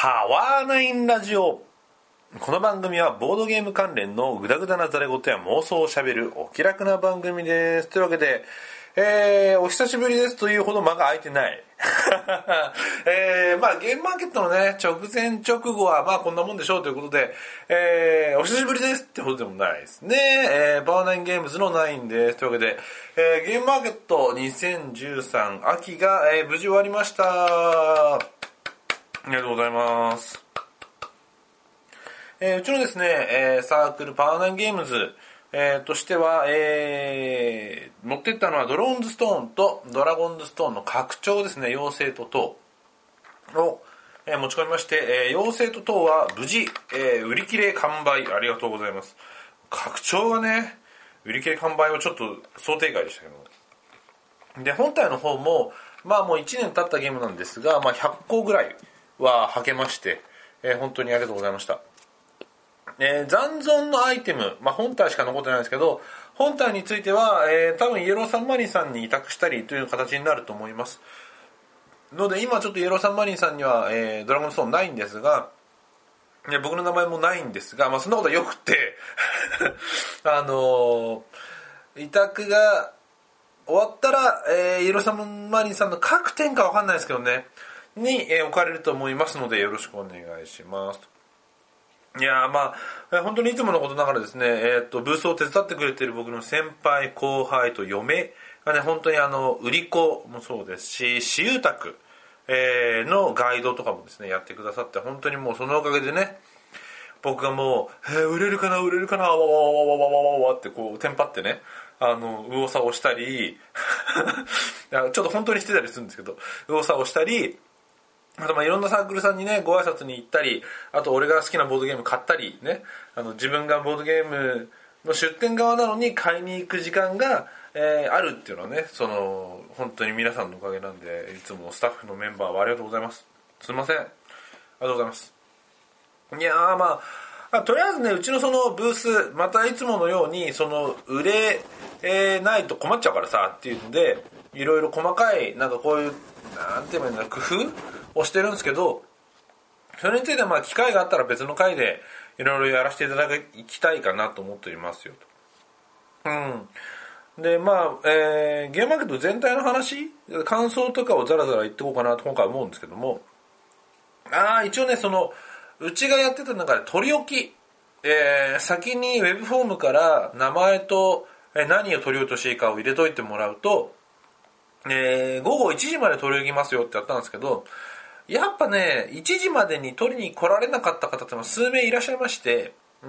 パワーナインラジオ。この番組はボードゲーム関連のグダグダなザレ言や妄想をしゃべるお気楽な番組です。というわけで、お久しぶりですというほど間が空いてない。ゲームマーケットのね、直前直後はこんなもんでしょうということで、お久しぶりですってほどでもないですね。パワーナインゲームズのナインです。というわけで、ゲームマーケット2013秋が、無事終わりました。ありがとうございます。うちのですね、サークルパワーナインゲームズ、としては、持ってったのはドローンズストーンとドラゴンズストーンの拡張ですね、妖精と塔を、持ち込みまして、妖精と塔は無事、売り切れ完売ありがとうございます。拡張はね、売り切れ完売はちょっと想定外でしたけど。で、本体の方も、もう1年経ったゲームなんですが、100個ぐらいははけまして、本当にありがとうございました。残存のアイテム、本体しか残ってないんですけど、本体については、多分イエローサンマリンさんに委託したりという形になると思いますので、今ちょっとイエローサンマリンさんには、ドラゴンストーンないんですが、僕の名前もないんですが、そんなことはよくて委託が終わったら、イエローサンマリンさんの各店かわかんないですけどねに、置かれると思いますので、よろしくお願いします。いや本当にいつものことながらですね、ブースを手伝ってくれている僕の先輩後輩と嫁がね、本当に売り子もそうですし、私有宅、のガイドとかもですねやってくださって、本当にもうそのおかげでね、僕がもう、売れるかなわわわってこうテンパってね、右往左往したりちょっと本当にしてたりするんですけど、右往左往したり、あといろんなサークルさんにねご挨拶に行ったり、あと俺が好きなボードゲーム買ったりね、自分がボードゲームの出店側なのに買いに行く時間が、あるっていうのはね、本当に皆さんのおかげなんで、いつもスタッフのメンバーはありがとうございます。すいません、ありがとうございます。いやとりあえずね、うちのそのブースまたいつものように売れ、ないと困っちゃうからさっていうので、いろいろ細かいこういうなんて言うんだろう、工夫をしてるんですけど、それについては機会があったら別の回でいろいろやらせていただきたいかなと思っておりますよと。でゲームマーケット全体の話、感想とかをザラザラ言っていこうかなと今回思うんですけども、一応ね、うちがやってた中で取り置き、先にウェブフォームから名前と何を取り落としていいかを入れといてもらうと、午後1時まで取り置きますよってやったんですけど、やっぱね1時までに取りに来られなかった方って数名いらっしゃいまして、で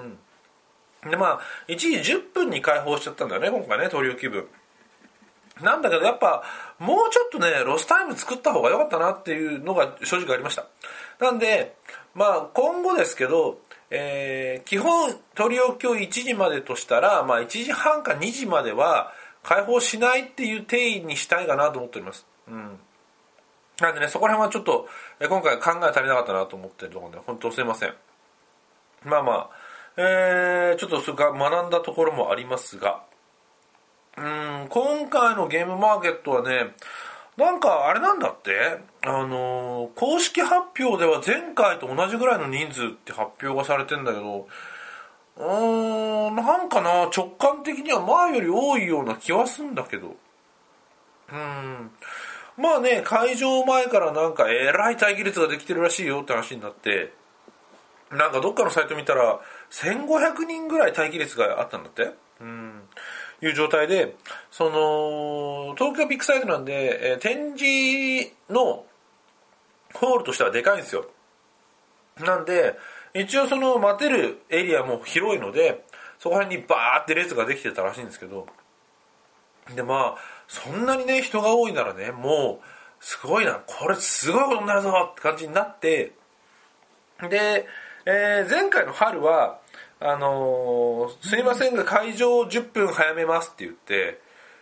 1時10分に開放しちゃったんだよね今回ね、取り置き分なんだけど、やっぱもうちょっとねロスタイム作った方が良かったなっていうのが正直ありました。なんで今後ですけど、基本取り置きを1時までとしたら、1時半か2時までは開放しないっていう定義にしたいかなと思っております。なんでね、そこら辺はちょっと今回考え足りなかったなと思ってるところで、本当すいません。ちょっとそれから学んだところもありますが、今回のゲームマーケットはね、あれなんだって、公式発表では前回と同じぐらいの人数って発表がされてんだけど、直感的には前より多いような気はするんだけど、会場前からえらい待機列ができてるらしいよって話になって、どっかのサイト見たら1500人ぐらい待機列があったんだって、いう状態で、東京ビッグサイトなんで、展示のホールとしてはでかいんですよ。なんで一応待てるエリアも広いので、そこら辺にバーって列ができてたらしいんですけど、でそんなにね人が多いならね、もうすごいな、これすごいことになるぞって感じになって、で、前回の春はすいませんが会場を10分早めますって言って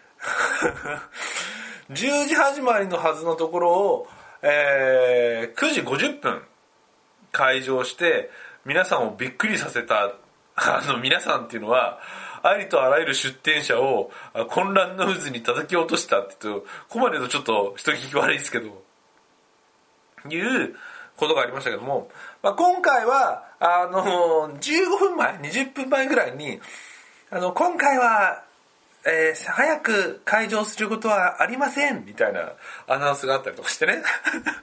10時始まりのはずのところを、9時50分開場して皆さんをびっくりさせた皆さんっていうのはありとあらゆる出店者を混乱の渦に叩き落としたって言うと、ここまでのちょっと人聞き悪いですけどいうことがありましたけども、今回は、15分前、20分前ぐらいに、今回は、早く開場することはありませんみたいなアナウンスがあったりとかしてね。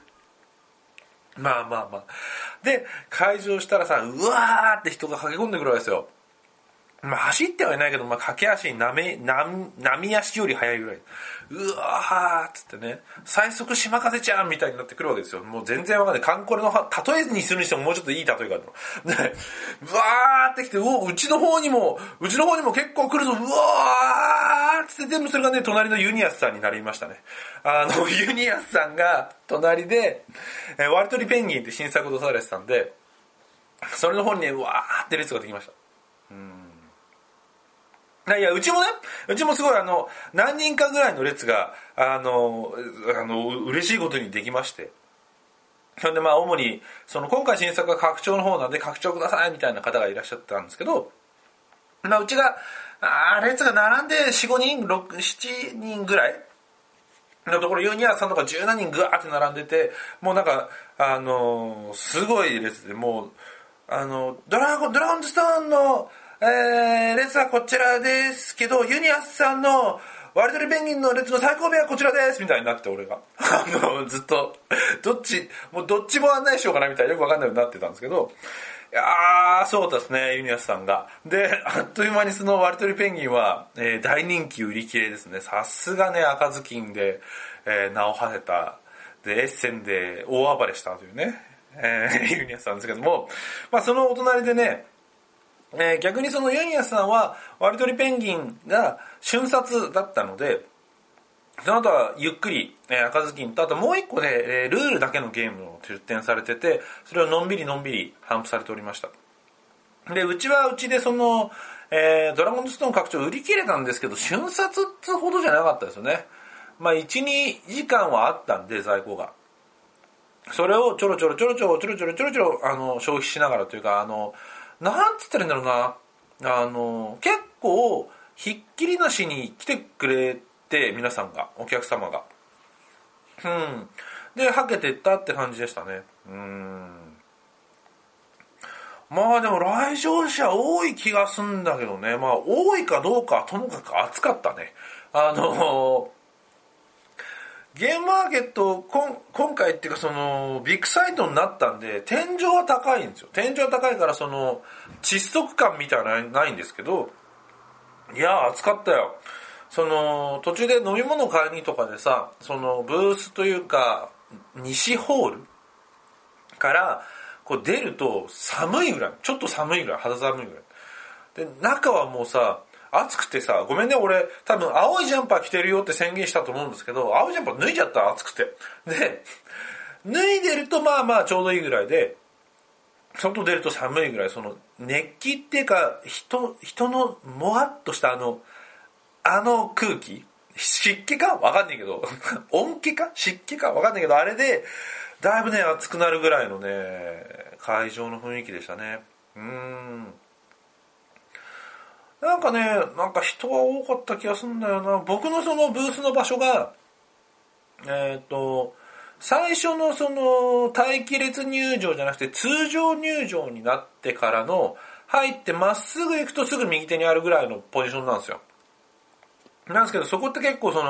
まあ。で、開場したらさ、うわーって人が駆け込んでくるわけですよ。走ってはいないけど、駆け足に波足より速いぐらい。うわーっつってね、最速島風ちゃんみたいになってくるわけですよ。もう全然わかんない。カンコレの例えにするにしてももうちょっといい例えがあるの。で、うわーってきて、うちの方にも結構来るぞ、うわーっつって、全部それがね、隣のユニアスさんになりましたね。ユニアスさんが隣で、ワルトリペンギンって新作出されてたんで、それの方にね、うわーって列ができました。いや、うちもすごい何人かぐらいの列が、嬉しいことにできまして。それで主に、今回新作が拡張の方なんで、拡張くださいみたいな方がいらっしゃったんですけど、うちが、列が並んで4、5人、6、7人ぐらいのところ、ユニアさんとか10何人ぐわーって並んでて、もうなんか、すごい列で、もう、ドラゴンズストーンの、列はこちらですけど、ユニアスさんのワルトリペンギンの列の最後尾はこちらですみたいになって、俺がずっとどっちも案内しようかなみたいな、よくわかんないようになってたんですけど、いやー、そうですね、ユニアスさんが。で、あっという間にそのワルトリペンギンは、大人気売り切れですね。さすがね、赤ずきんで、名を馳せた、で、エッセンで大暴れしたというね、ユニアスさんですけども、そのお隣でね、逆にそのユニアスさんはワルトリペンギンが瞬殺だったので、その後はゆっくり、赤ずきんと、あともう一個ね、ルールだけのゲームを出展されてて、それをのんびり頒布されておりました。で、うちはうちでその、ドラゴンズストーン拡張売り切れたんですけど、瞬殺ってほどじゃなかったですよね。1、2時間はあったんで、在庫が。それをちょろちょろ消費しながらというか、なんつったらいいんだろうな、結構ひっきりなしに来てくれて、皆さんが、お客様が、ではけてったって感じでしたね。でも来場者多い気がすんだけどね。多いかどうかはともかく暑かったね。ゲームマーケット、今回っていうかビッグサイトになったんで、天井は高いんですよ。天井は高いから窒息感みたいなのないんですけど、いや暑かったよ。途中で飲み物買いにとかでさ、ブースというか、西ホールからこう出ると寒いぐらい、ちょっと寒いぐらい、肌寒いぐらい。で、中はもうさ、暑くてさ、ごめんね、俺多分青いジャンパー着てるよって宣言したと思うんですけど、青いジャンパー脱いじゃったら暑くて。で、脱いでるとちょうどいいぐらいで、外出ると寒いぐらい、熱気っていうか、人のもわっとした空気、湿気かわかんないけど、温気か湿気かわかんないけど、あれで、だいぶね、暑くなるぐらいのね、会場の雰囲気でしたね。なんか人が多かった気がするんだよな。僕のそのブースの場所が、最初の待機列入場じゃなくて通常入場になってからの、入ってまっすぐ行くとすぐ右手にあるぐらいのポジションなんですよ。なんですけど、そこって結構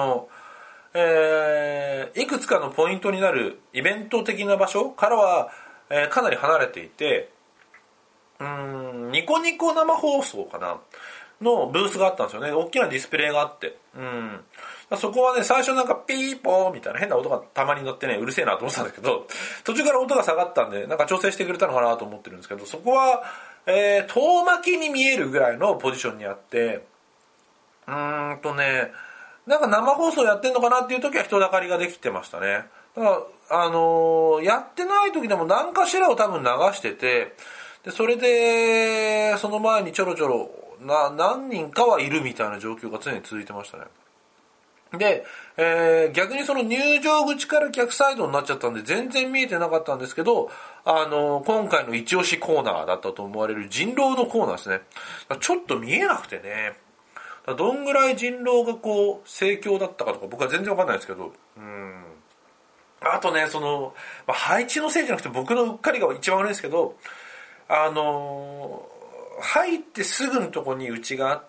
いくつかのポイントになるイベント的な場所からは、かなり離れていて、ニコニコ生放送かなのブースがあったんですよね。大きなディスプレイがあって。そこはね、最初ピーポーみたいな変な音がたまに鳴ってね、うるせえなと思ってたんだけど、途中から音が下がったんで、調整してくれたのかなと思ってるんですけど、そこは、遠巻きに見えるぐらいのポジションにあって、生放送やってんのかなっていう時は人だかりができてましたね。だから、やってない時でも何かしらを多分流してて、で、それで、その前にちょろちょろ、何人かはいるみたいな状況が常に続いてましたね。で、逆に入場口から逆サイドになっちゃったんで全然見えてなかったんですけど、今回の一押しコーナーだったと思われる人狼のコーナーですね。ちょっと見えなくてね。どんぐらい人狼が盛況だったかとか僕は全然わかんないですけど、 あとね、配置のせいじゃなくて僕のうっかりが一番悪いんですけど、入ってすぐのとこに家があって、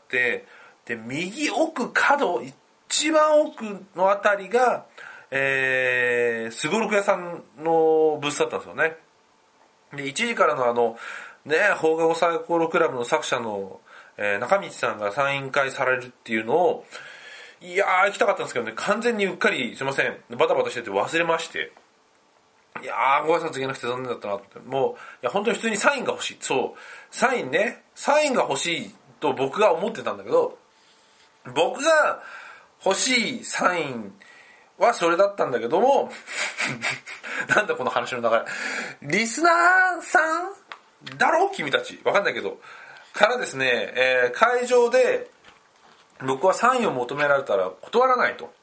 で、右奥角、一番奥のあたりが、すごろく屋さんのブースだったんですよね。で、1時からの放課後サイコロクラブの作者の、中道さんがサイン会されるっていうのを、いやー行きたかったんですけどね、完全にうっかりすいません、バタバタしてて忘れまして、いやーご挨拶行けなくて残念だったなって。もう、いや本当に普通にサインが欲しい。そう、サインが欲しいと僕が思ってたんだけど、僕が欲しいサインはそれだったんだけどもなんだこの話の流れ、リスナーさんだろ君たち、わかんないけどからですね、会場で僕はサインを求められたら断らないと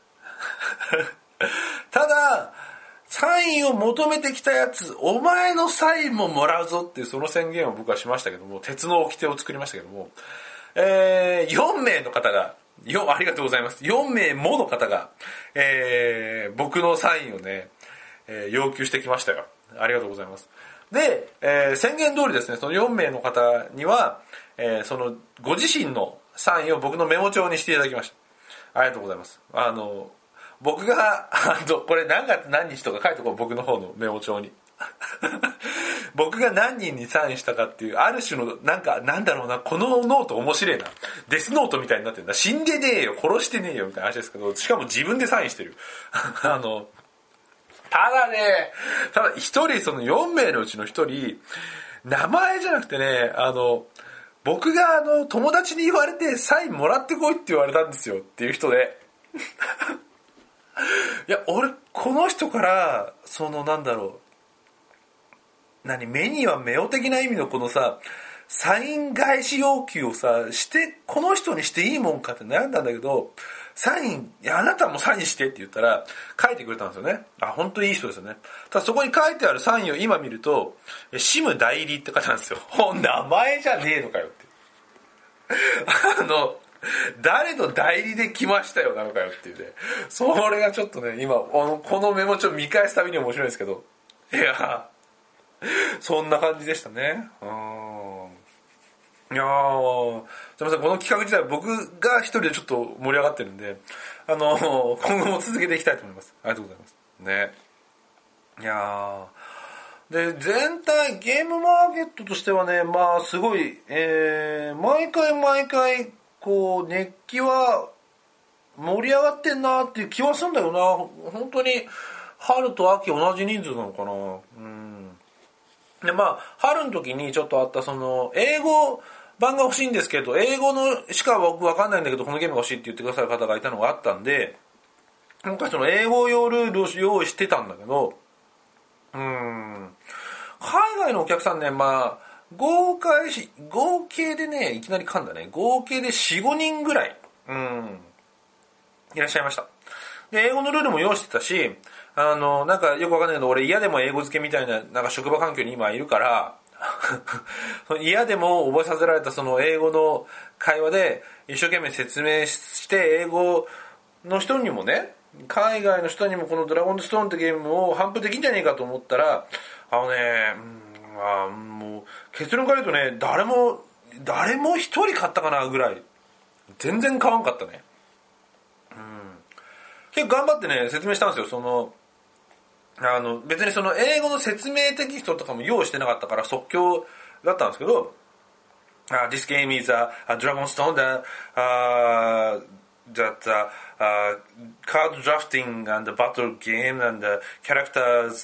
ただサインを求めてきたやつ、お前のサインももらうぞっていうその宣言を僕はしましたけども、鉄の掟を作りましたけども、4名の方が、ありがとうございます。4名もの方が、僕のサインをね、要求してきましたよ。ありがとうございます。で、宣言通りですね、その4名の方には、そのご自身のサインを僕のメモ帳にしていただきました。ありがとうございます。僕が、これ何月何日とか書いておこう、僕の方のメモ帳に。僕が何人にサインしたかっていう、ある種の、なんだろうな、このノート面白いな。デスノートみたいになってるんだ。死んでねえよ、殺してねえよ、みたいな話ですけど、しかも自分でサインしてる。ただ一人、その4名のうちの一人、名前じゃなくてね、僕が友達に言われてサインもらってこいって言われたんですよっていう人で。いや、俺、この人から、目には目を的な意味のこのさ、サイン返し要求をさ、この人にしていいもんかって悩んだんだけど、あなたもサインしてって言ったら、書いてくれたんですよね。本当にいい人ですよね。ただそこに書いてあるサインを今見ると、シム代理って書いてあるんですよ。名前じゃねえのかよって。誰の代理で来ましたよなのかよっていうね。それがちょっとね、今、このメモ帳見返すたびに面白いんですけど。いやそんな感じでしたね。いやー、すいません、この企画自体僕が一人でちょっと盛り上がってるんで、今後も続けていきたいと思います。ありがとうございます。ね。いやー。で、全体、ゲームマーケットとしてはね、まあ、すごい、毎回、こう、熱気は盛り上がってんなっていう気はするんだよな。本当に、春と秋同じ人数なのかな。で、まあ、春の時にちょっとあった、英語版が欲しいんですけど、英語のしか僕わかんないんだけど、このゲームが欲しいって言ってくださる方がいたのがあったんで、今回英語用ルールを用意してたんだけど、海外のお客さんね、まあ、合計でね、いきなり噛んだね、合計で4、5人ぐらい、いらっしゃいました。で、英語のルールも用意してたし、よくわかんないけど、俺嫌でも英語付けみたいな、職場環境に今いるから、嫌でも覚えさせられたその英語の会話で一生懸命説明して、英語の人にもね、海外の人にもこのドラゴンストーンってゲームを頒布できんじゃねえかと思ったら、もう結論から言うとね、誰も一人買ったかなぐらい、全然買わんかったね。結構頑張ってね、説明したんですよ。別に英語の説明テキストとかも用意してなかったから即興だったんですけど、This game is a Dragon Stone card drafting and battle game and characters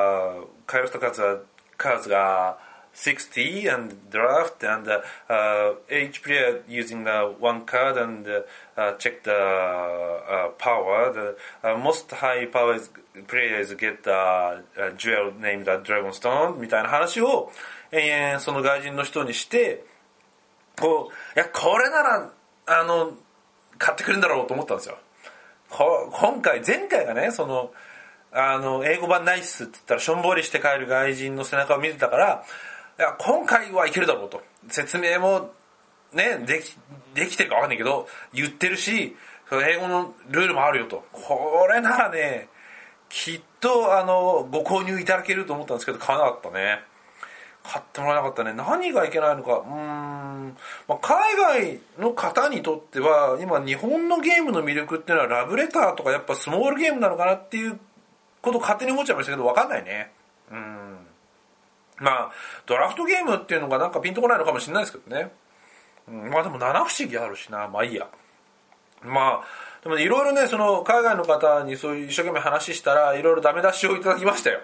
cards が60 and draft and each player using one card and check the power. The most high power players get a jewel named Dragonstone みたいな話をその外人の人にして、これなら買ってくれるんだろうと思ったんですよ。前回がね、英語版ナイスって言ったらしょんぼりして帰る外人の背中を見てたから、今回はいけるだろうと。説明もね、できてるかわかんないけど、言ってるし、英語のルールもあるよと。これならね、 きっとご購入いただけると思ったんですけど買わなかったね。買ってもらえなかったね。何がいけないのか。海外の方にとっては今日本のゲームの魅力っていうのはラブレターとかやっぱスモールゲームなのかなっていうことを勝手に思っちゃいましたけど、分かんないね。ドラフトゲームっていうのがなんかピンとこないのかもしれないですけどね。でも七不思議あるしな。いいや。でもいろいろね、その海外の方にそういう一生懸命話したらいろいろダメ出しをいただきましたよ。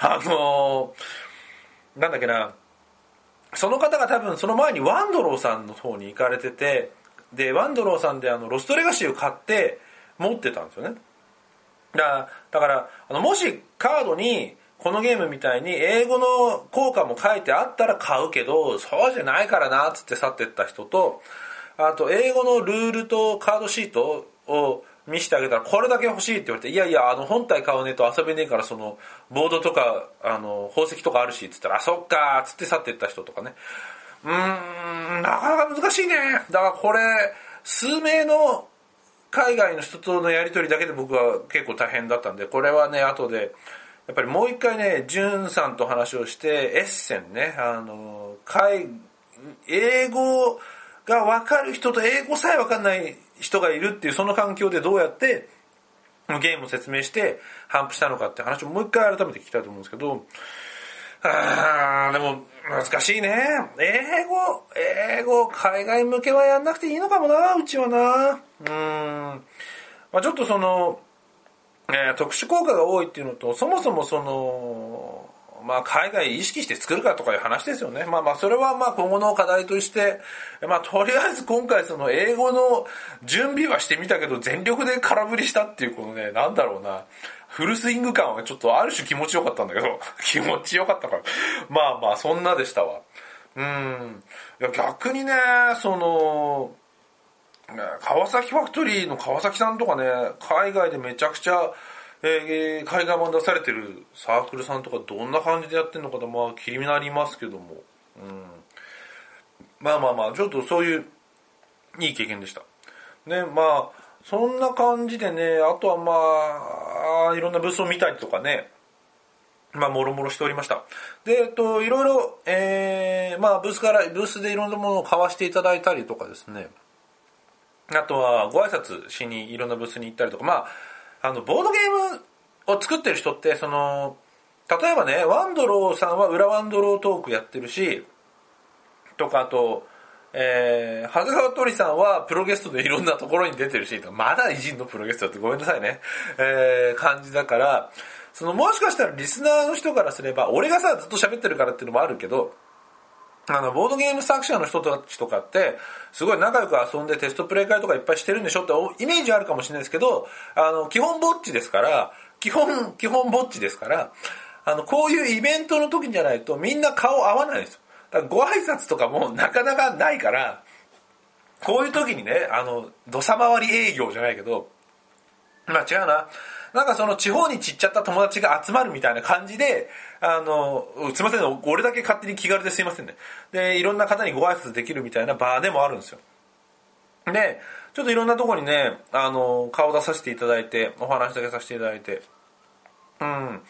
なんだっけな、その方が多分その前にワンドローさんの方に行かれてて、でワンドローさんでロストレガシーを買って持ってたんですよね。だからもしカードにこのゲームみたいに英語の効果も書いてあったら買うけど、そうじゃないからなっつって去ってった人と、あと英語のルールとカードシートを見せてあげたらこれだけ欲しいって言われて、いやいや本体買わねえと遊べねえから、そのボードとか宝石とかあるしっつったら、そっかーっつって去ってった人とかね。なかなか難しいね。だからこれ数名の海外の人とのやり取りだけで僕は結構大変だったんで、これはね後でやっぱりもう一回ねジュンさんと話をして、エッセンね、英語が分かる人と英語さえ分かんない人がいるっていうその環境でどうやってゲームを説明して反布したのかって話をもう一回改めて聞きたいと思うんですけど、でも難しいね。英語海外向けはやんなくていいのかもな、うちはな。ちょっとその、特殊効果が多いっていうのと、そもそもその海外意識して作るかとかいう話ですよね。それは今後の課題として、とりあえず今回その英語の準備はしてみたけど全力で空振りしたっていうこのね、なんだろうな、フルスイング感はちょっとある種気持ちよかったんだけど気持ちよかったからそんなでしたわ。いや逆にね、その川崎ファクトリーの川崎さんとかね、海外でめちゃくちゃ海外版出されてるサークルさんとかどんな感じでやってるのかと気になりますけども、ちょっとそういういい経験でしたね。そんな感じでね、あとはいろんなブースを見たりとかね、もろもろしておりました。でいろいろブースでいろんなものを買わせていただいたりとかですね、あとはご挨拶しにいろんなブースに行ったりとか、ボードゲームを作ってる人ってその例えばね、ワンドローさんは裏ワンドロートークやってるしとか、あと長谷川鳥さんはプロゲストでいろんなところに出てるし、まだ偉人のプロゲストってごめんなさいね、感じだから、そのもしかしたらリスナーの人からすれば俺がさずっと喋ってるからっていうのもあるけど、ボードゲーム作者の人たちとかってすごい仲良く遊んでテストプレイ会とかいっぱいしてるんでしょってイメージあるかもしれないですけど、基本ぼっちですから、基本ぼっちですから、こういうイベントの時じゃないとみんな顔合わないんですよ。だからご挨拶とかもなかなかないから、こういう時にね、土佐回り営業じゃないけど、違うな、なんかその地方に散っちゃった友達が集まるみたいな感じで、すいません、俺だけ勝手に気軽ですいませんね。で、いろんな方にご挨拶できるみたいな場でもあるんですよ。で、ちょっといろんなところにね、顔出させていただいて、お話だけさせていただいて、ワン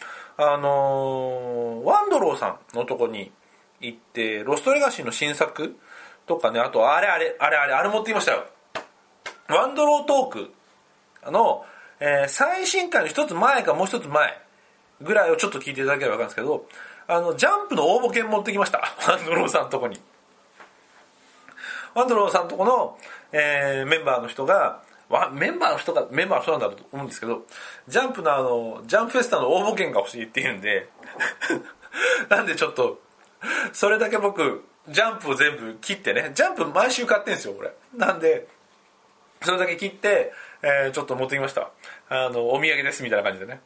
ドローさんのとこに行って、ロストレガシーの新作とかね、あと、あれ持ってきましたよ。ワンドロートークの、最新回の一つ前かもう一つ前ぐらいをちょっと聞いていただければ分かるんですけど、ジャンプの応募券持ってきました。ワンドローさんのとこに。ワンドローさんのとこの、メンバーの人が、メンバーの人なんだと思うんですけど、ジャンプのジャンプフェスタの応募券が欲しいって言うんで、なんでちょっと、それだけ僕、ジャンプを全部切ってね、ジャンプ毎週買ってんですよ、これ。なんで、それだけ切って、ちょっと持ってきました。お土産ですみたいな感じでね。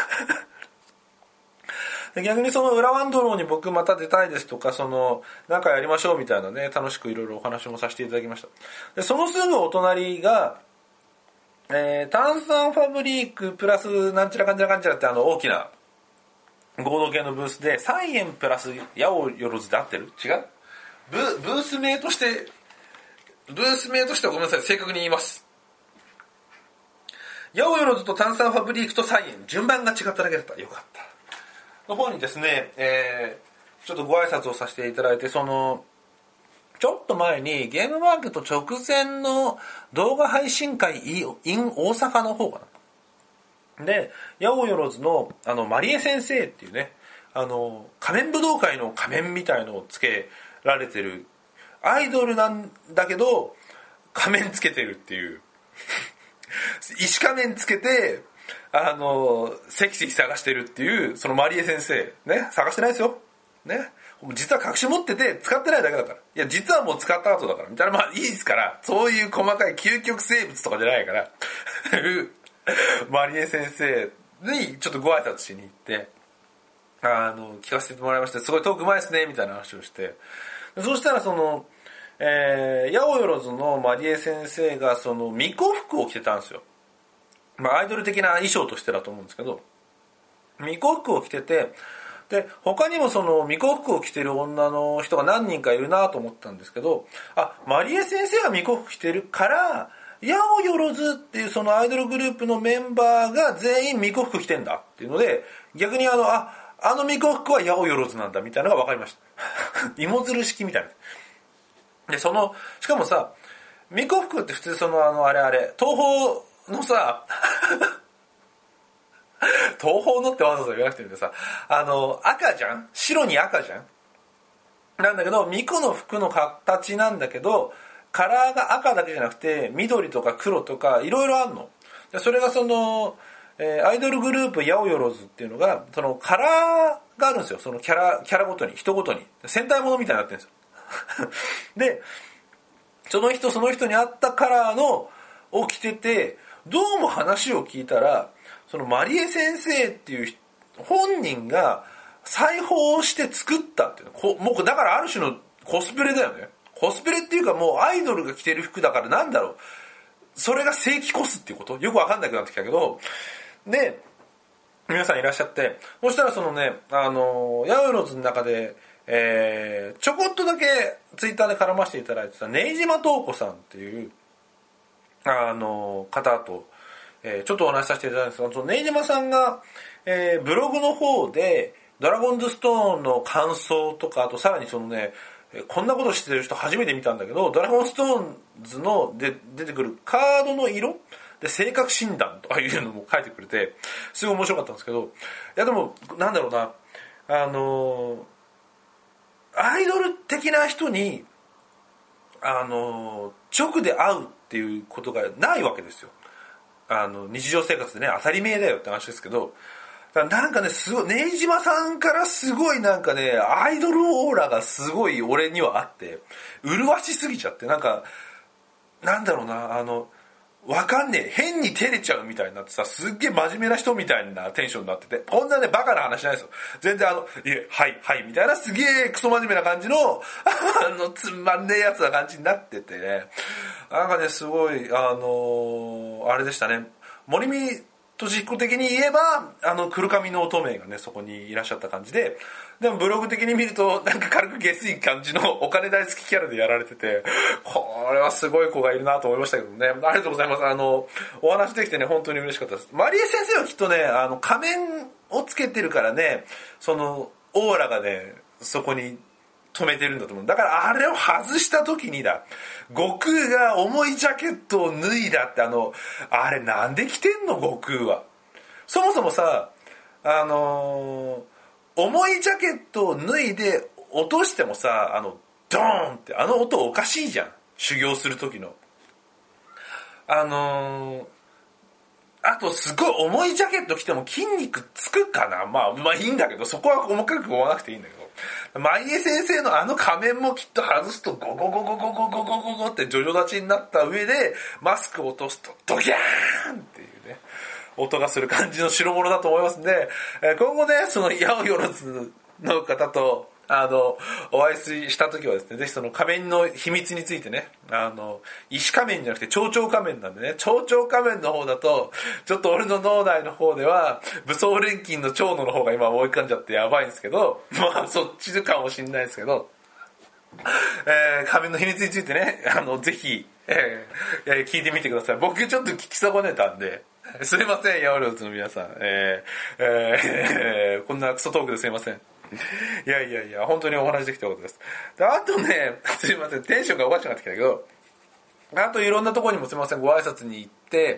で逆にその裏ワンドローに僕また出たいですとか、そのなんかやりましょうみたいなね、楽しくいろいろお話もさせていただきました。でそのすぐお隣が、炭酸ファブリークプラスなんちゃらかんちゃらかんちゃらって大きな合同系のブースで、サイエンプラス八百万で合ってる？違う？ブース名としてはごめんなさい、正確に言います。 八百万と炭酸ファブリークとサイエン、順番が違っただけだった。よかった。の方にですね、ちょっとご挨拶をさせていただいて、ちょっと前にゲームマーケット直前の動画配信会 in 大阪の方かな。で、八百万のマリエ先生っていうね、仮面武道会の仮面みたいのをつけられてるアイドルなんだけど仮面つけてるっていう石仮面つけてセキセキ探してるっていうそのマリエ先生ね、探してないですよね、実は隠し持ってて使ってないだけだから、いや実はもう使った後だからみたいな、まあいいですから、そういう細かい究極生物とかじゃないからマリエ先生にちょっとご挨拶しに行って聞かせてもらいまして、すごいトークうまいですねみたいな話をして、そしたら八百万のマリエ先生が巫女服を着てたんですよ。まあアイドル的な衣装としてだと思うんですけど、巫女服を着てて、で他にも巫女服を着てる女の人が何人かいるなと思ったんですけど、マリエ先生が巫女服着てるから八百万っていうそのアイドルグループのメンバーが全員巫女服着てんだっていうので、逆に巫女服は八百万なんだみたいなのが分かりました芋づる式みたいな。でしかもさ、巫女服って普通あれ東宝のさ東宝のってわざわざ言わなくていいんだけどさ、赤じゃん、白に赤じゃんなんだけど、巫女の服の形なんだけどカラーが赤だけじゃなくて緑とか黒とかいろいろあるので、それがアイドルグループ八百万っていうのがカラーがあるんですよ。キャラごとに、人ごとに戦隊ものみたいになってるんですよでその人に合ったカラーのを着てて、どうも話を聞いたらマリエ先生っていう本人が裁縫して作ったっていう、もうだからある種のコスプレだよね。コスプレっていうかもうアイドルが着てる服だから、なんだろう、それが正規コスっていうことよくわかんなくなってきたけど、で皆さんいらっしゃって、そしたら八百万の中で、ちょこっとだけツイッターで絡ませていただいてた根島東子さんっていう方と、ちょっとお話しさせていただいたんですが、根島さんが、ブログの方でドラゴンズストーンの感想とか、あとさらにこんなことしてる人初めて見たんだけど、ドラゴンストーンズので出てくるカードの色で性格診断とかいうのも書いてくれて、すごい面白かったんですけど、いやでもなんだろうな、アイドル的な人に直で会うっていうことがないわけですよ。日常生活でね、当たり前だよって話ですけど、なんかね、すごい根島さんからすごいなんかね、アイドルオーラがすごい俺にはあって、麗しすぎちゃって、なんかなんだろうな、わかんねえ、変に照れちゃうみたいになってさ、すっげえ真面目な人みたいなテンションになってて、こんなねバカな話じゃないですよ。全然はいはいみたいな、すげえクソ真面目な感じのつまんねえやつな感じになってて、ね、なんかねすごいあれでしたね。森見俊彦的に言えば黒髪の乙女がねそこにいらっしゃった感じで、でもブログ的に見るとなんか軽く下水感じのお金大好きキャラでやられてて、これはすごい子がいるなと思いましたけどね。ありがとうございます。お話できてね本当に嬉しかったです。マリエ先生はきっとね仮面をつけてるからね、そのオーラがねそこに止めてるんだと思う。だからあれを外した時にだ、悟空が重いジャケットを脱いだって、あれなんで着てんの悟空は。そもそもさ重いジャケットを脱いで落としてもさドーンって音おかしいじゃん、修行する時のあとすごい重いジャケット着ても筋肉つくかな、まあいいんだけど、そこは細かく追わなくていいんだけど、マリエ先生の仮面もきっと外すとゴゴゴゴゴゴゴゴゴゴってジョジョ立ちになった上でマスクを落とすとドギャーンっていうね音がする感じの代物だと思いますんで、今後ねその八百万の方とお会いした時はですね、ぜひその仮面の秘密についてね、石仮面じゃなくて蝶々仮面なんでね、蝶々仮面の方だとちょっと俺の脳内の方では武装錬金の蝶野の方が今追いかんじゃってやばいんですけど、まあそっちかもしんないですけど、仮面の秘密についてねぜひ、聞いてみてください。僕ちょっと聞き損ねたんですいません、ヤオリョウズの皆さん。こんなクソトークですいません。いや、本当にお話できたことです。であとね、すいません、テンションがおかしくなってきたけど、あといろんなところにもすいません、ご挨拶に行って、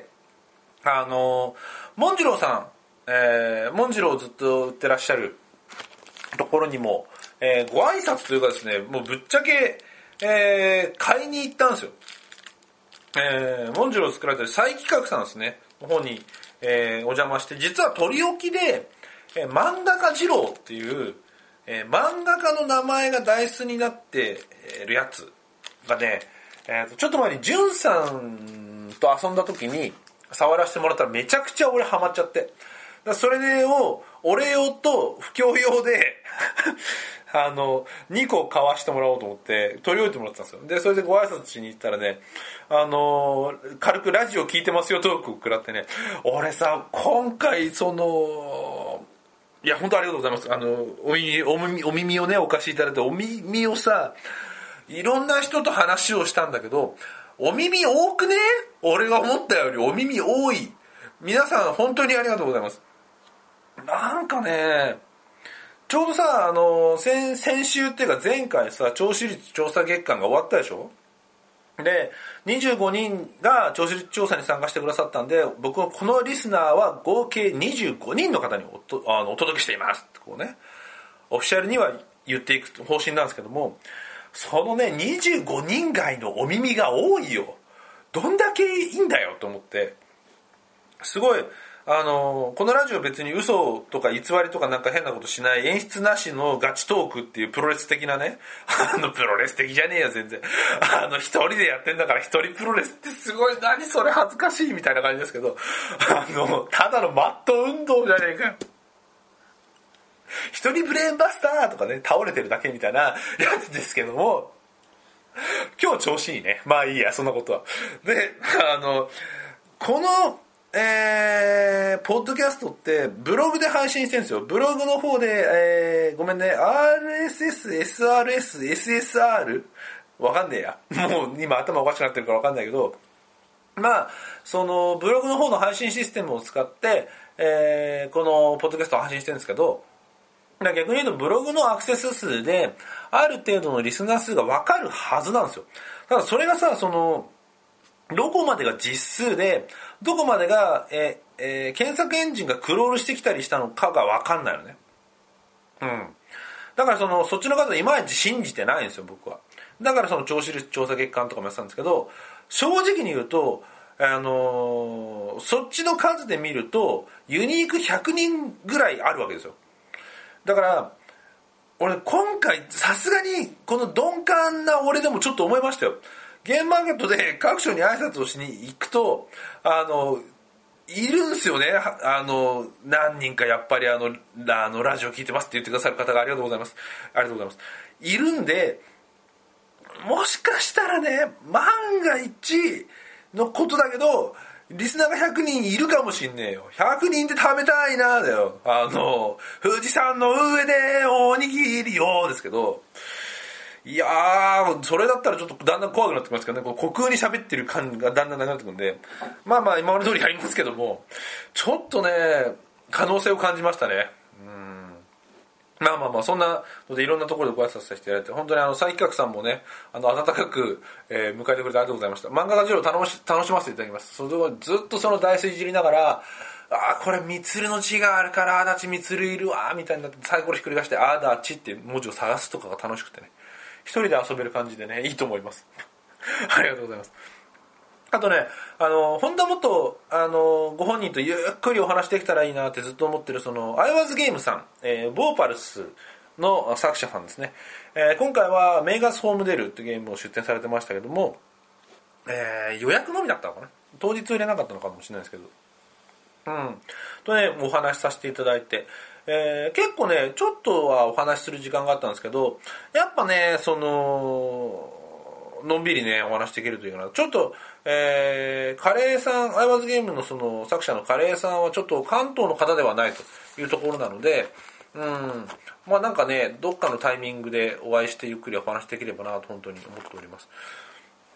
モンジローさん、モンジローをずっと売ってらっしゃるところにも、ご挨拶というかですね、もうぶっちゃけ、買いに行ったんですよ。モンジローを作られてる再企画さんですね、の方に、お邪魔して、実は取り置きで、漫画家二郎っていう、漫画家の名前がダイスになってるやつがね、ちょっと前にジュンさんと遊んだ時に触らせてもらったらめちゃくちゃ俺ハマっちゃって。それを俺用と不況用で2個買わしてもらおうと思って取り置いてもらってたんですよ。でそれでご挨拶しに行ったらね、軽くラジオ聞いてますよトークを食らってね、俺さ今回いや本当ありがとうございます。お耳をねお貸しいただいて、お耳をさいろんな人と話をしたんだけど、お耳多くね？俺が思ったよりお耳多い。皆さん本当にありがとうございます。なんかね、ちょうどさ、先週っていうか前回さ、聴取率調査月間が終わったでしょ？で、25人が聴取率調査に参加してくださったんで、僕はこのリスナーは合計25人の方にお届けしていますってこうね、オフィシャルには言っていく方針なんですけども、そのね、25人外のお耳が多いよ。どんだけいいんだよと思って、すごい、このラジオ別に嘘とか偽りとかなんか変なことしない演出なしのガチトークっていうプロレス的なね、プロレス的じゃねえよ全然。一人でやってんだから一人プロレスってすごい、何それ恥ずかしいみたいな感じですけど、ただのマット運動じゃねえかよ。一人ブレーンバスターとかね、倒れてるだけみたいなやつですけども、今日調子いいね。まあいいや、そんなことは。で、この、ポッドキャストってブログで配信してるんですよ。ブログの方で、ごめんね、RSS、SRS、SSR? わかんねえや。もう今頭おかしくなってるからわかんないけど、まあ、そのブログの方の配信システムを使って、このポッドキャストを配信してるんですけど、逆に言うとブログのアクセス数である程度のリスナー数が分かるはずなんですよ。ただそれがさ、どこまでが実数でどこまでが、検索エンジンがクロールしてきたりしたのかが分かんないのね。だからそっちの方いまいち信じてないんですよ僕は。だから聴取率調査月間とかもやってたんですけど、正直に言うとそっちの数で見るとユニーク100人ぐらいあるわけですよ。だから俺今回さすがにこの鈍感な俺でもちょっと思いましたよ。ゲームマーケットで各所に挨拶をしに行くといるんすよね。何人かやっぱりラジオ聞いてますって言ってくださる方がありがとうございます。ありがとうございます。いるんで、もしかしたらね、万が一のことだけど、リスナーが100人いるかもしんねえよ。100人で食べたいなだよ。富士山の上でおにぎりよですけど、いやー、それだったらちょっとだんだん怖くなってきますけどね、こう虚空に喋ってる感がだんだんなくなってくるんで、まあまあ今まで通りやりますけども、ちょっとね、可能性を感じましたね。まあそんなのでいろんなところでご挨拶させていただいて、本当に再企画さんもね、温かく、迎えてくれてありがとうございました。漫画家二郎楽しませていただきます。それをずっとそのダイスいじりながら、これミツルの字があるから足立ミツルいるわみたいになって、サイコロひっくり返してあだちって文字を探すとかが楽しくてね、一人で遊べる感じでね、いいと思いますありがとうございます。あとね、本当はもっとご本人とゆっくりお話できたらいいなってずっと思ってるアイワズゲームさん、ボーパルスの作者さんですね。今回はメイガスホームデルってゲームを出展されてましたけども、予約のみだったのかな、当日入れなかったのかもしれないですけど、とねお話しさせていただいて、結構ねちょっとはお話しする時間があったんですけど、やっぱねのんびりねお話できるというかな、ちょっと、カレーさん、アイワズゲームのその作者のカレーさんはちょっと関東の方ではないというところなので、まあなんかねどっかのタイミングでお会いしてゆっくりお話できればなと本当に思っております。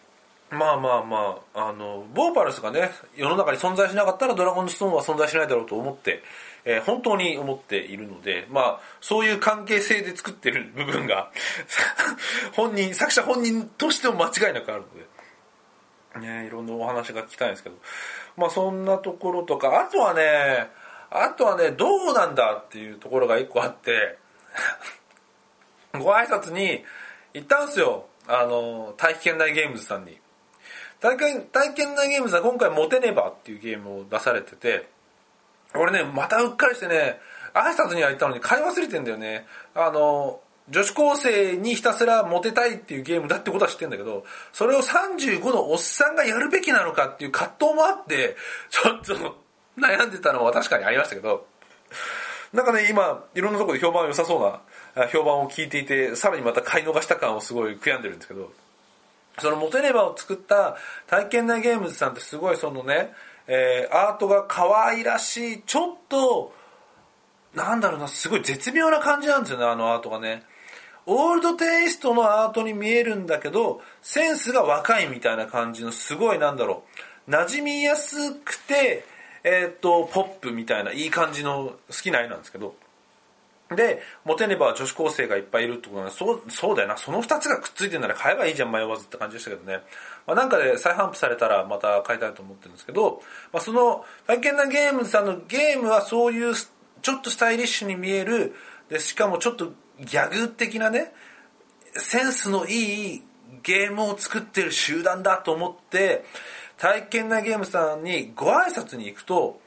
まあまあまあ、ボーパルスがね、世の中に存在しなかったらドラゴンストーンは存在しないだろうと思って、本当に思っているので、まあ、そういう関係性で作ってる部分が、作者本人としても間違いなくあるので、ね、いろんなお話が聞きたいんですけど、まあそんなところとか、あとはね、どうなんだっていうところが一個あって、ご挨拶に行ったんすよ。大気圏内ゲームズさんに。大気圏内ゲームズは今回モテねばっていうゲームを出されてて、俺ね、またうっかりしてね、挨拶には行ったのに買い忘れてんだよね。女子高生にひたすらモテたいっていうゲームだってことは知ってんだけど、それを35のおっさんがやるべきなのかっていう葛藤もあって、ちょっと悩んでたのは確かにありましたけど、なんかね、今、いろんなところで評判良さそうな評判を聞いていて、さらにまた買い逃した感をすごい悔やんでるんですけど、そのモテネバを作った体験内ゲームズさんってすごいそのね、アートが可愛らしい、ちょっと、なんだろうな、すごい絶妙な感じなんですよね、あのアートがね。オールドテイストのアートに見えるんだけど、センスが若いみたいな感じのすごいなんだろう、馴染みやすくて、ポップみたいないい感じの好きな絵なんですけど、で、モテねば女子高生がいっぱいいるってことなんで、そうだよな、その二つがくっついてるなら買えばいいじゃん、迷わずって感じでしたけどね。まあ、なんかで再販布されたらまた買いたいと思ってるんですけど、まあ、その、体験なゲームズさんのゲームはそういう、ちょっとスタイリッシュに見える、で、しかもちょっとギャグ的なね、センスのいいゲームを作ってる集団だと思って、体験なゲームさんにご挨拶に行くと、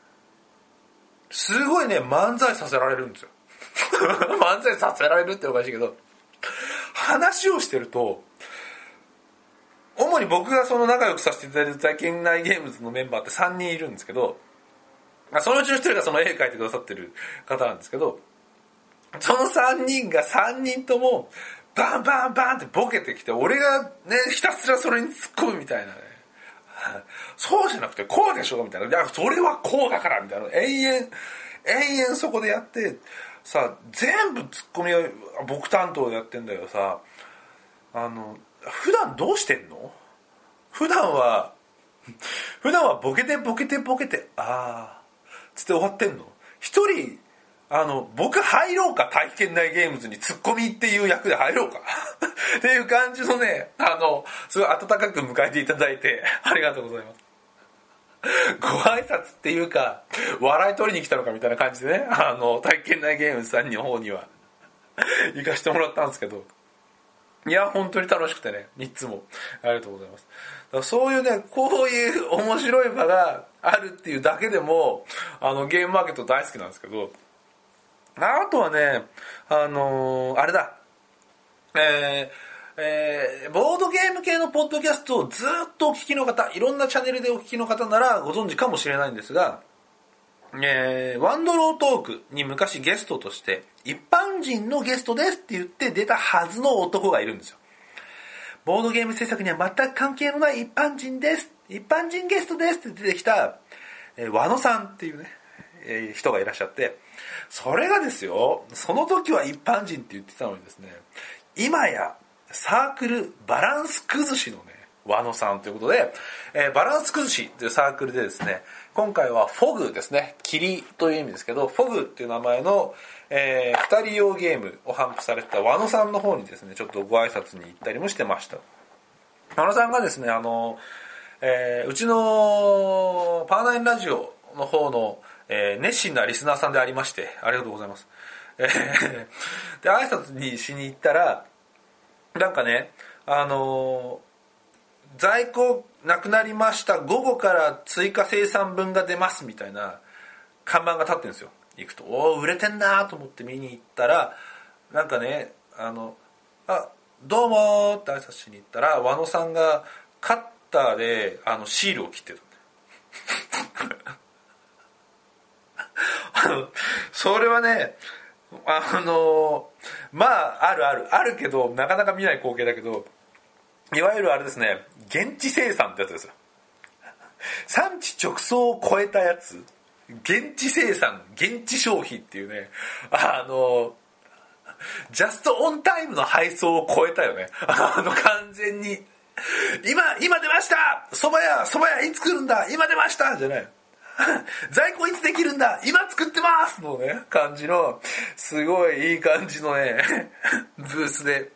すごいね、漫才させられるんですよ。漫才させられるっておかしいけど、話をしてると、主に僕がその仲良くさせていただいてる体験内ゲームズのメンバーって3人いるんですけど、そのうちの1人がその絵描いてくださってる方なんですけど、その3人が3人ともバンバンバンってボケてきて、俺がね、ひたすらそれに突っ込むみたいなね。そうじゃなくてこうでしょみたいな。いや、それはこうだからみたいな。延々そこでやって、さ、全部突っ込みを僕担当でやってんだけどさ、普段どうしてんの？普段はボケてボケてボケて、つって終わってんの？一人、僕入ろうか、体験内ゲームズにツッコミっていう役で入ろうかっていう感じのね、すごい温かく迎えていただいて、ありがとうございます。ご挨拶っていうか、笑い取りに来たのかみたいな感じでね、体験内ゲームズさんの方には行かしてもらったんですけど、いや、本当に楽しくてね、いつも。ありがとうございます。だからそういうね、こういう面白い場があるっていうだけでも、ゲームマーケット大好きなんですけど、あとはね、あれだ、ボードゲーム系のポッドキャストをずっとお聞きの方、いろんなチャンネルでお聞きの方ならご存知かもしれないんですが、ワンドロートークに昔ゲストとして、一般人のゲストですって言って出たはずの男がいるんですよ。ボードゲーム制作には全く関係のない一般人です。一般人ゲストですって出てきた、和野さんっていうね、人がいらっしゃって、それがですよ、その時は一般人って言ってたのにですね、今やサークルバランス崩しのね、和野さんということで、バランス崩しというサークルでですね、今回はフォグですね、霧という意味ですけど、フォグっていう名前の、2人用ゲームを頒布されてた和野さんの方にですね、ちょっとご挨拶に行ったりもしてました。和野さんがですね、うちのパーナインラジオの方の、熱心なリスナーさんでありまして、ありがとうございます。で、挨拶にしに行ったら、なんかね、在庫なくなりました、午後から追加生産分が出ますみたいな看板が立ってるんですよ。行くと、売れてんなと思って見に行ったら、なんかね、どうもって挨拶しに行ったら、和野さんがカッターでシールを切ってた。それはね、まあ、あるけど、なかなか見ない光景だけど、いわゆるあれですね、現地生産ってやつですよ。産地直送を超えたやつ、現地生産、現地消費っていうね、ジャストオンタイムの配送を超えたよね。完全に。 今出ました、蕎麦屋いつ来るんだ、今出ましたじゃない。在庫いつできるんだ、今作ってますのね、感じの、すごいいい感じのね、ブースで、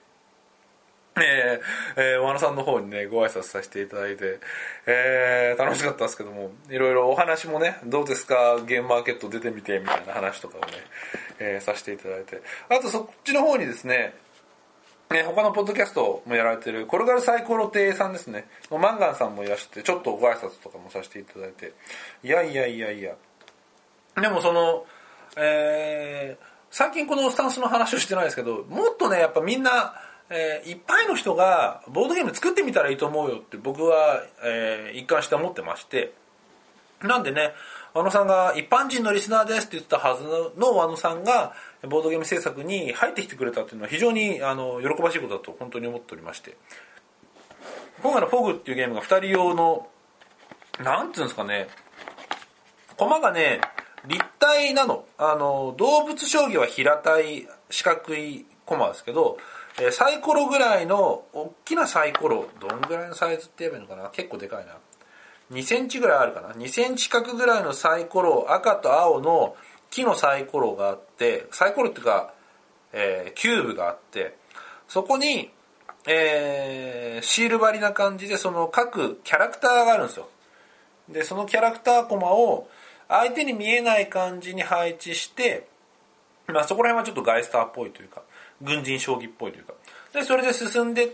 和野さんの方にね、ご挨拶させていただいて、楽しかったですけども、いろいろお話もね、どうですか、ゲームマーケット出てみて、みたいな話とかをね、させていただいて、あとそっちの方にですね、他のポッドキャストもやられてるコルガルサイコロ亭さんですね、マンガンさんもいらしてちょっとご挨拶とかもさせていただいて、いやでもその、最近このスタンスの話をしてないですけど、もっとねやっぱみんな、いっぱいの人がボードゲーム作ってみたらいいと思うよって僕は、一貫して思ってまして、なんでね、和野さんが一般人のリスナーですって言ってたはずの和野さんがボードゲーム制作に入ってきてくれたっていうのは非常に喜ばしいことだと本当に思っておりまして、今回のフォグっていうゲームが2人用のなんていうんですかね、コマがね立体なの、動物将棋は平たい四角いコマですけど、サイコロぐらいの大きなサイコロ、どんぐらいのサイズって言えばいいのかな、結構でかいな、2センチぐらいあるかな、2センチ角ぐらいのサイコロ、赤と青の木のサイコロがあって、サイコロっていうか、キューブがあって、そこに、シール張りな感じでその各キャラクターがあるんですよ。でそのキャラクターコマを相手に見えない感じに配置して、まあ、そこら辺はちょっとガイスターっぽいというか軍人将棋っぽいというかで、それで進んでいって、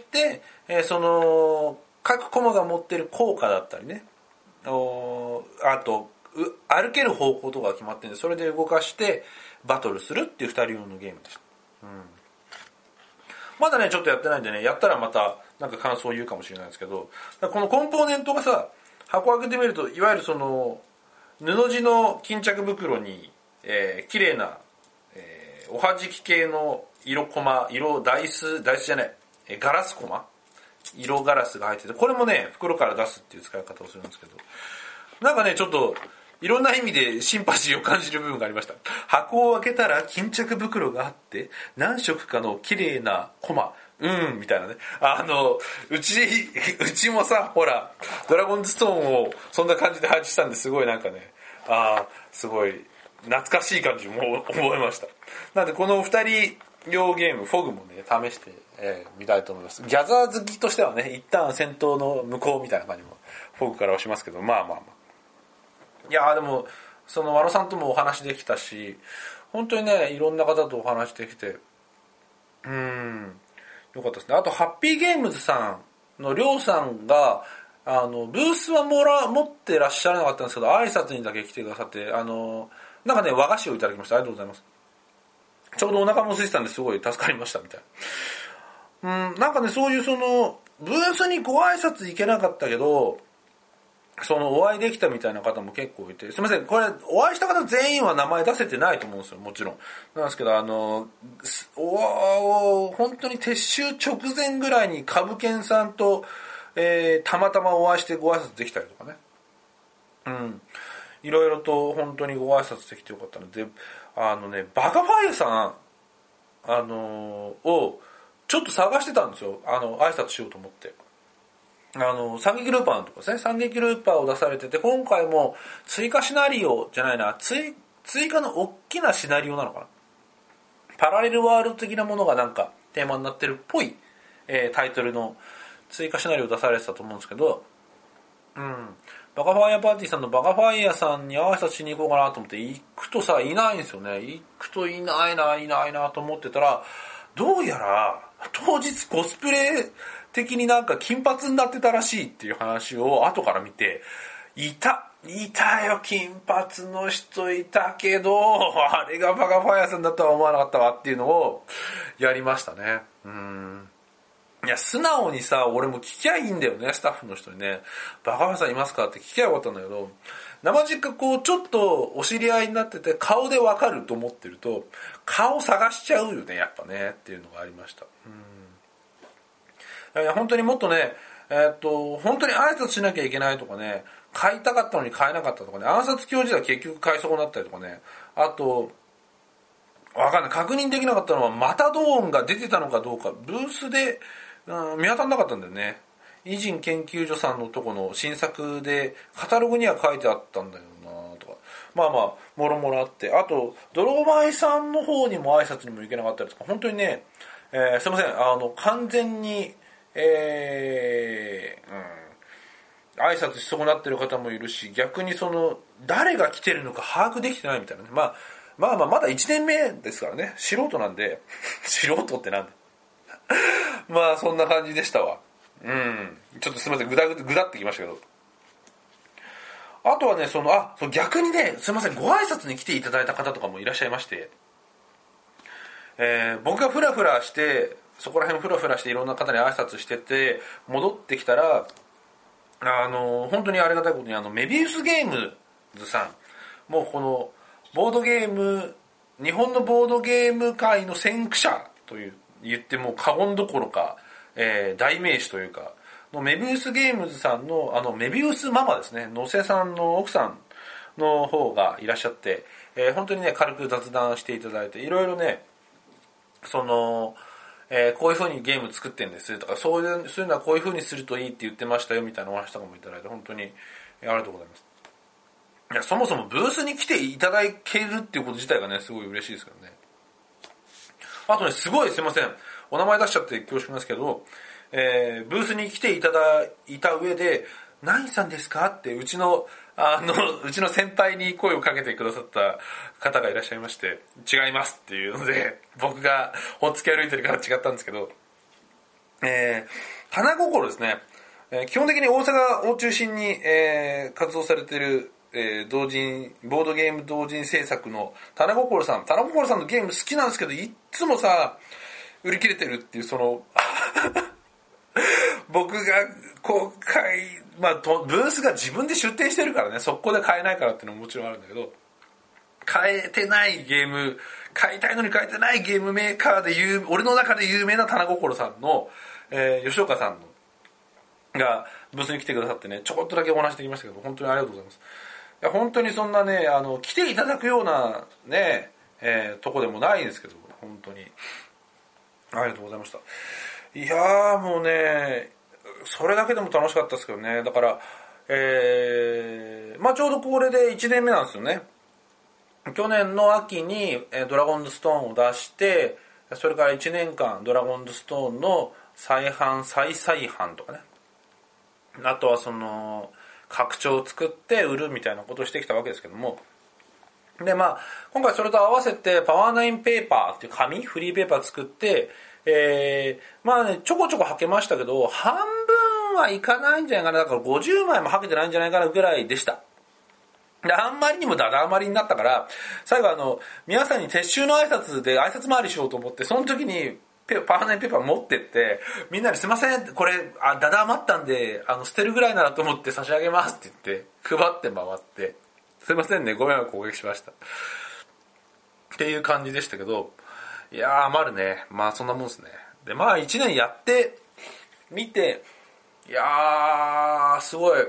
その各コマが持ってる効果だったりね、あと歩ける方向とかが決まってるんで、それで動かしてバトルするっていう2人用のゲームでした。まだねちょっとやってないんでね、やったらまたなんか感想を言うかもしれないですけど、このコンポーネントがさ、箱開けてみるといわゆるその布地の巾着袋に、綺麗な、おはじき系のダイスじゃない、ガラスコマ、色ガラスが入ってて、これもね袋から出すっていう使い方をするんですけど、なんかねちょっといろんな意味でシンパシーを感じる部分がありました。箱を開けたら巾着袋があって何色かの綺麗なコマ、みたいなね。うちもさ、ほらドラゴンズストーンをそんな感じで配置したんで、すごいなんかね、すごい懐かしい感じも覚えました。なのでこの2人用ゲームフォグもね試してみたいと思います。ギャザー好きとしてはね、一旦戦闘の向こうみたいな感じもフォグからはしますけど、まあいやでもその和野さんともお話できたし、本当にねいろんな方とお話できてよかったですね。あとハッピーゲームズさんのりょうさんがブースは持ってらっしゃらなかったんですけど、挨拶にだけ来てくださって、なんかね和菓子をいただきました。ありがとうございます。ちょうどお腹も空いてたんですごい助かりましたみたいな。なんかねそういうそのブースにご挨拶行けなかったけどそのお会いできたみたいな方も結構いて、すみません、これお会いした方全員は名前出せてないと思うんですよ、もちろんなんですけど、本当に撤収直前ぐらいに株券さんと、たまたまお会いしてご挨拶できたりとかね、いろいろと本当にご挨拶できてよかったので、バカファイアさんをちょっと探してたんですよ、挨拶しようと思って。三撃ルーパーのとこですね、三撃ルーパーを出されてて、今回も追加シナリオじゃないな、追加の大きなシナリオなのかな、パラレルワールド的なものがなんかテーマになってるっぽい、タイトルの追加シナリオを出されてたと思うんですけど、バカファイアパーティーさんのバカファイアさんに挨拶しに行こうかなと思って行くとさ、いないんですよね。行くといないなと思ってたら、どうやら当日コスプレ的になんか金髪になってたらしいっていう話を後から見て、いたよ、金髪の人いたけど、あれがバカファイアさんだとは思わなかったわっていうのをやりましたね。いや素直にさ、俺も聞きゃいいんだよね、スタッフの人にね、バカファイアさんいますかって聞きゃよかったんだけど、生実家こうちょっとお知り合いになってて顔でわかると思ってると顔探しちゃうよね、やっぱねっていうのがありました。いや本当にもっとね、本当に挨拶しなきゃいけないとかね、買いたかったのに買えなかったとかね、暗殺教授は結局買い損なったりとかね、あとわかんない、確認できなかったのはマタドーンが出てたのかどうかブースで、見当たんなかったんだよね。 偉人研究所さんのとこの新作でカタログには書いてあったんだよなとか、まあまあもろもろあって、あと泥米さんの方にも挨拶にも行けなかったりとか、本当にね、すいません、完全に挨拶し損なってる方もいるし、逆にその誰が来てるのか把握できてないみたいなね。まだ1年目ですからね、素人なんで素人ってなんだまあそんな感じでしたわ。ちょっとすみません、ぐだってきましたけど、あとはね、逆にね、すみません、ご挨拶に来ていただいた方とかもいらっしゃいまして、僕がフラフラしてそこら辺フラフラしていろんな方に挨拶してて戻ってきたら、本当にありがたいことにメビウスゲームズさん、もうこのボードゲーム、日本のボードゲーム界の先駆者と言っても過言どころか、代名詞というかのメビウスゲームズさんのメビウスママですね、野瀬さんの奥さんの方がいらっしゃって、本当にね軽く雑談していただいて、いろいろねこういう風にゲーム作ってんですとか、そういうのはこういう風にするといいって言ってましたよみたいなお話とかもいただいて、本当にありがとうございます。いや、そもそもブースに来ていただけるっていうこと自体がねすごい嬉しいですけどね。あとね、すごいすいません、お名前出しちゃって恐縮なんですけど、ブースに来ていただいた上で何さんですかってうちの先輩に声をかけてくださった方がいらっしゃいまして、違いますっていうので僕がほっつき歩いてるから違ったんですけど、花心ですね、基本的に大阪を中心に、活動されている、ボードゲーム同人制作の花心さんのゲーム好きなんですけど、いっつもさ売り切れてるっていう、その僕が公開、ブースが自分で出店してるからね、速攻で買えないからっていうのももちろんあるんだけど、買えてないゲーム、買いたいのに買えてないゲームメーカーで俺の中で有名な棚心さんの、吉岡さんがブースに来てくださってね、ちょこっとだけお話できましたけど、本当にありがとうございます。いや本当にそんなね、来ていただくようなね、とこでもないんですけど、本当にありがとうございました。いやーもうね、それだけでも楽しかったですけどね。だから、ちょうどこれで1年目なんですよね。去年の秋にドラゴンズストーンを出して、それから1年間ドラゴンズストーンの再販とかね、あとはその拡張を作って売るみたいなことをしてきたわけですけども、で今回それと合わせてパワーナインペーパーっていうフリーペーパー作って、ちょこちょこはけましたけど、半分はいかないんじゃないかな。だから50枚もはけてないんじゃないかなぐらいでした。で、あんまりにもダダ余りになったから、最後皆さんに撤収の挨拶で挨拶回りしようと思って、その時にパワーナインペーパー持ってって、みんなにすいません、これダダ余ったんで捨てるぐらいならと思って差し上げますって言って配って回って、すいませんね、ご迷惑をおかけしましたっていう感じでしたけど、いやー余るね。そんなもんですね。で1年やってみて、いやーすごい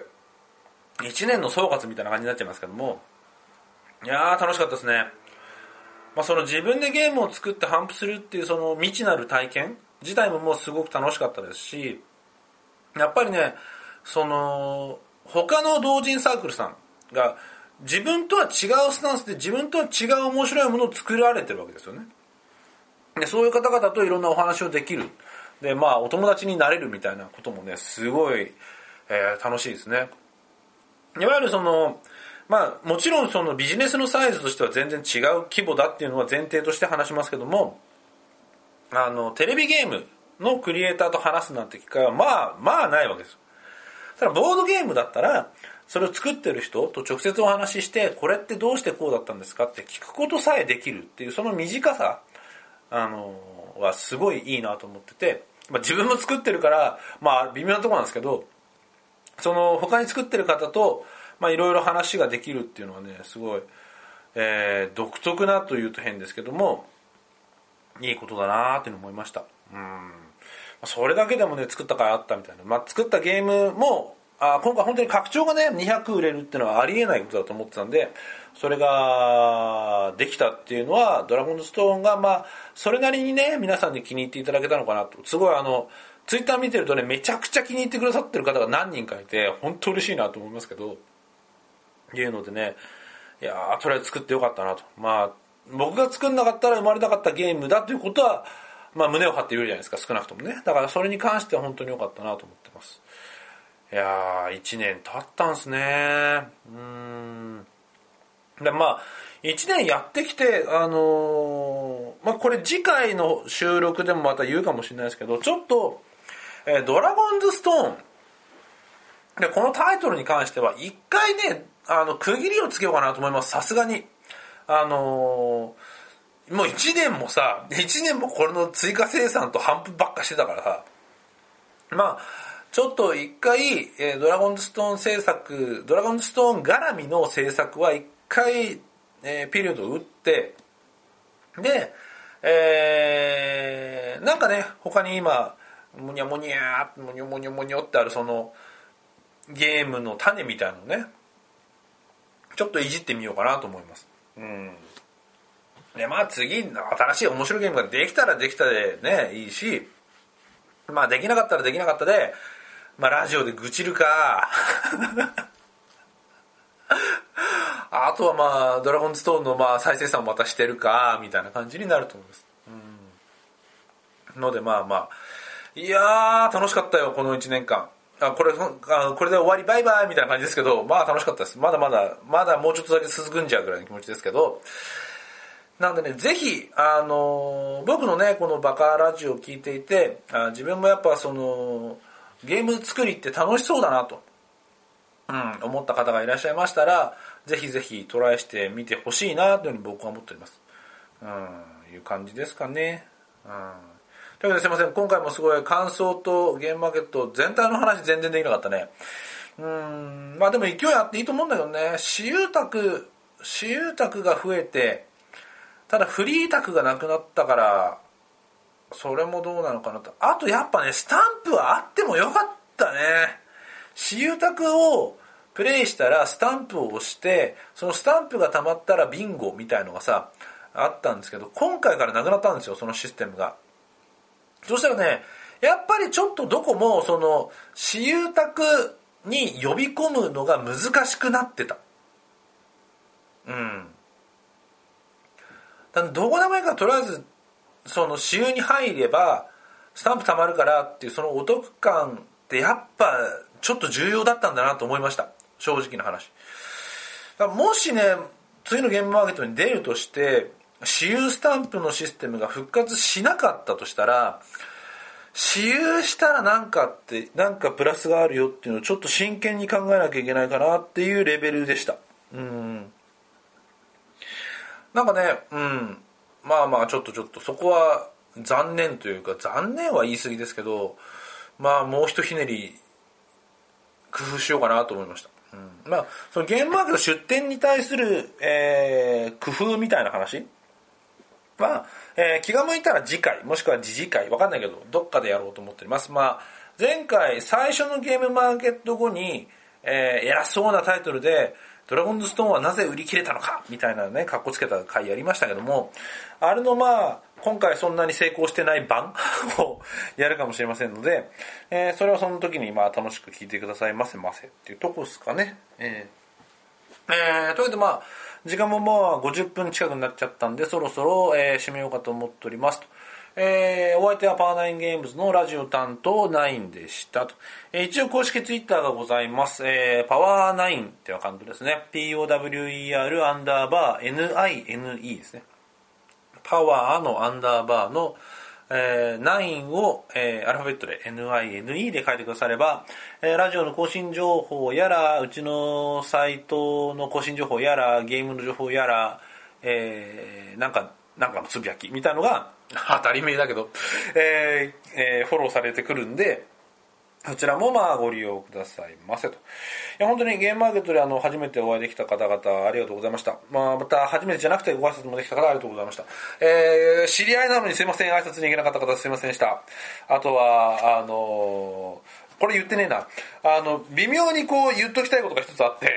1年の総括みたいな感じになっちゃいますけども、いやー楽しかったですね。その自分でゲームを作って頒布するっていうその未知なる体験自体ももうすごく楽しかったですし、やっぱりね、その他の同人サークルさんが自分とは違うスタンスで自分とは違う面白いものを作られてるわけですよね。でそういう方々といろんなお話をできる。でお友達になれるみたいなこともねすごい、楽しいですね。いわゆるそのもちろんそのビジネスのサイズとしては全然違う規模だっていうのは前提として話しますけども、テレビゲームのクリエイターと話すなんて機会はないわけです。ただボードゲームだったらそれを作ってる人と直接お話しして、これってどうしてこうだったんですかって聞くことさえできるっていうその短さはすごいいいなと思ってて、自分も作ってるから微妙なところなんですけど、その他に作ってる方といろいろ話ができるっていうのはねすごい、独特なというと変ですけどもいいことだなっていうのを思いました。それだけでもね作った甲斐あったみたいな、作ったゲームも今回本当に拡張がね200売れるっていうのはありえないことだと思ってたんで、それができたっていうのはドラゴンズストーンがそれなりにね皆さんに気に入っていただけたのかなと。すごいツイッター見てるとね、めちゃくちゃ気に入ってくださってる方が何人かいて、本当嬉しいなと思いますけど、いうのでね、いやー、とりあえず作ってよかったなと。まあ、僕が作んなかったら生まれなかったゲームだということは、まあ胸を張って言うじゃないですか、少なくともね。だからそれに関しては本当によかったなと思ってます。いやー、1年経ったんすね。で、まあ、1年やってきて、まあこれ次回の収録でもまた言うかもしれないですけど、ちょっと、ドラゴンズストーン。で、このタイトルに関しては、一回ね、区切りをつけようかなと思います。さすがに。もう1年もさ、1年もこれの追加生産と反復ばっかしてたからさ、まあ、ちょっと一回、ドラゴンズストーン制作、ドラゴンズストーン絡みの制作は一回、ピリオドを打って、で、なんかね、他に今、もにゃもにゃー、もにょもにょもにょってあるその、ゲームの種みたいなのね、ちょっといじってみようかなと思います。で、まあ次、新しい面白いゲームができたらできたでね、いいし、まあできなかったらできなかったで、まあラジオで愚痴るか、あとはまあドラゴンズストーンのまあ再生産をまたしてるか、みたいな感じになると思います。のでまあまあ、いやー楽しかったよ、この1年間。これで終わりバイバイみたいな感じですけど、まあ楽しかったです。まだまだもうちょっとだけ続くんじゃうぐらいの気持ちですけど、なんでね、ぜひ、僕のね、このバカラジオを聞いていて、自分もやっぱその、ゲーム作りって楽しそうだなと、思った方がいらっしゃいましたら、ぜひぜひトライしてみてほしいなというふうに僕は思っております。いう感じですかね。というわけですいません、今回もすごい感想とゲームマーケット全体の話全然できなかったね。まあでも勢いあっていいと思うんだけどね、私有宅が増えて、ただフリー宅がなくなったから、それもどうなのかなと。あとやっぱね、スタンプはあってもよかったね。私有宅をプレイしたらスタンプを押して、そのスタンプが溜まったらビンゴみたいのがさ、あったんですけど、今回からなくなったんですよ、そのシステムが。そしたらね、やっぱりちょっとどこも、その、私有宅に呼び込むのが難しくなってた。どこでもいいからとりあえずその私有に入ればスタンプ貯まるからっていうそのお得感ってやっぱちょっと重要だったんだなと思いました、正直な話。だからもしね次のゲームマーケットに出るとして私有スタンプのシステムが復活しなかったとしたら、私有したらなんかプラスがあるよっていうのをちょっと真剣に考えなきゃいけないかなっていうレベルでした。なんかね、まあまあちょっとそこは残念というか、残念は言い過ぎですけど、まあもう一ひねり工夫しようかなと思いました。まあそのゲームマーケット出店に対する、工夫みたいな話は、気が向いたら次回もしくは次々回わかんないけどどっかでやろうと思っております。まあ前回最初のゲームマーケット後に、偉そうなタイトルでドラゴンズストーンはなぜ売り切れたのかみたいなね、かっこつけた回やりましたけども、あれのまあ、今回そんなに成功してない版をやるかもしれませんので、それはその時にまあ楽しく聞いてくださいませっていうとこですかね。というわけでまあ、時間もまあ50分近くになっちゃったんで、そろそろ、締めようかと思っておりますと。お相手はパワーナインゲームズのラジオ担当9でしたと。一応公式ツイッターがございます。パワー9っていうアカウントですね。POWER_NINE ですね。パワーのアンダーバーの、9を、アルファベットで NINE で書いてくだされば、ラジオの更新情報やら、うちのサイトの更新情報やら、ゲームの情報やら、なんかのつぶやきみたいのが当たり前だけど、フォローされてくるんで、そちらもまあご利用くださいませと。いや本当にゲームマーケットで初めてお会いできた方々ありがとうございました。また初めてじゃなくてご挨拶もできた方ありがとうございました。知り合いなのにすいません、挨拶に行けなかった方すいませんでした。あとはこれ言ってねえな、微妙にこう言っときたいことが一つあって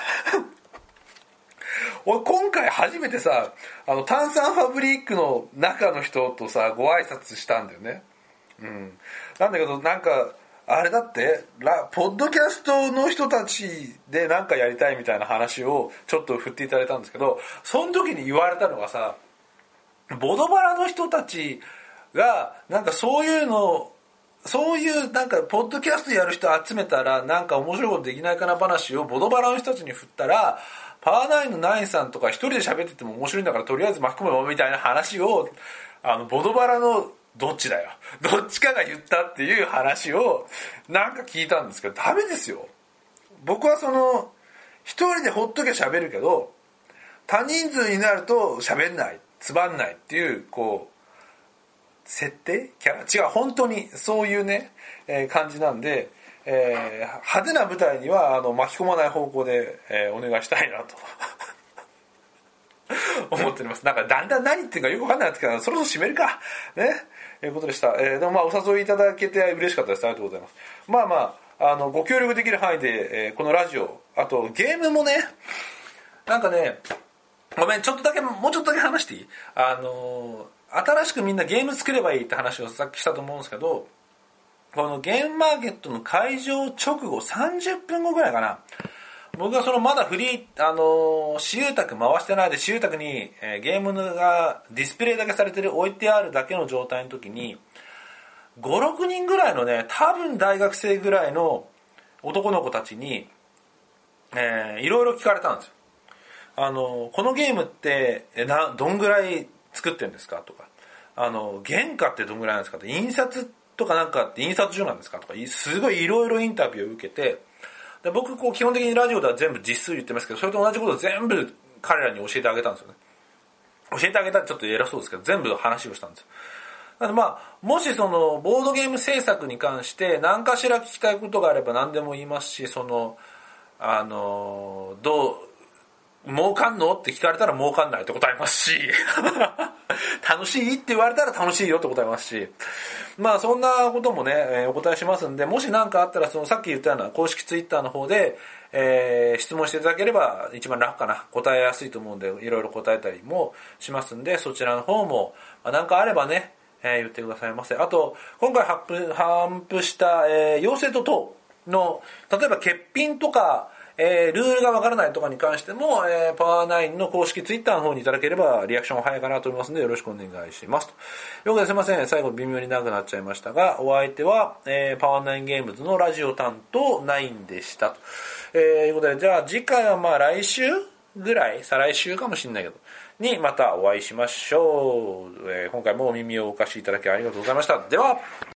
俺今回初めてさ、炭酸ファブリックの中の人とさご挨拶したんだよね。 なんだけどなんかあれだってポッドキャストの人たちでなんかやりたいみたいな話をちょっと振っていただいたんですけど、その時に言われたのがさ、ボドバラの人たちがなんかそういうなんかポッドキャストやる人集めたらなんか面白いことできないかな話をボドバラの人たちに振ったら、パワーナインのナインさんとか一人で喋ってても面白いんだからとりあえず巻き込めばみたいな話をボドバラのどっちかが言ったっていう話をなんか聞いたんですけど、ダメですよ。僕は一人でほっときゃ喋るけど多人数になると喋んない、つまんないっていう設定キャラ違う、本当にそういうね、感じなんで、派手な舞台には巻き込まない方向で、お願いしたいなと思っております。なんかだんだん何言ってるかよくわかんないですけど、そろそろ締めるかね、いうことでした。でもお誘いいただけて嬉しかったです。ありがとうございます。ご協力できる範囲で、このラジオ、あとゲームもね、なんかね、ごめん、もうちょっとだけ話していい？新しくみんなゲーム作ればいいって話をさっきしたと思うんですけど、このゲームマーケットの会場直後30分後ぐらいかな、僕がまだフリー、私有宅回してないで私有宅に、ゲームがディスプレイだけされてる、置いてあるだけの状態の時に、5、6人ぐらいのね、多分大学生ぐらいの男の子たちに、いろいろ聞かれたんですよ。このゲームってどんぐらい作ってるんですかとか、原価ってどんぐらいなんですかと、印刷とかなんかって印刷所なんですかとか、すごいいろいろインタビューを受けて、で僕基本的にラジオでは全部実数言ってますけど、それと同じことを全部彼らに教えてあげたんですよね。教えてあげたらちょっと偉そうですけど、全部話をしたんですよ。なのでもしボードゲーム制作に関して何かしら聞きたいことがあれば何でも言いますし、儲かんのって聞かれたら儲かんないって答えますし楽しいって言われたら楽しいよって答えますし、そんなこともね、お答えしますんで、もし何かあったらさっき言ったような公式ツイッターの方で、質問していただければ一番楽かな、答えやすいと思うんでいろいろ答えたりもしますんで、そちらの方も何かあればね、言ってくださいませ。あと今回頒布した、養成と等の例えば欠品とかルールがわからないとかに関しても、パワーナインの公式ツイッターの方にいただければリアクション早いかなと思いますのでよろしくお願いしますということで、すいません最後微妙に長くなっちゃいましたが、お相手は、パワーナインゲームズのラジオ担当ナインでしたと、いうことで、じゃあ次回は来週ぐらい、再来週かもしれないけどにまたお会いしましょう。今回もお耳をお貸しいただきありがとうございました。では。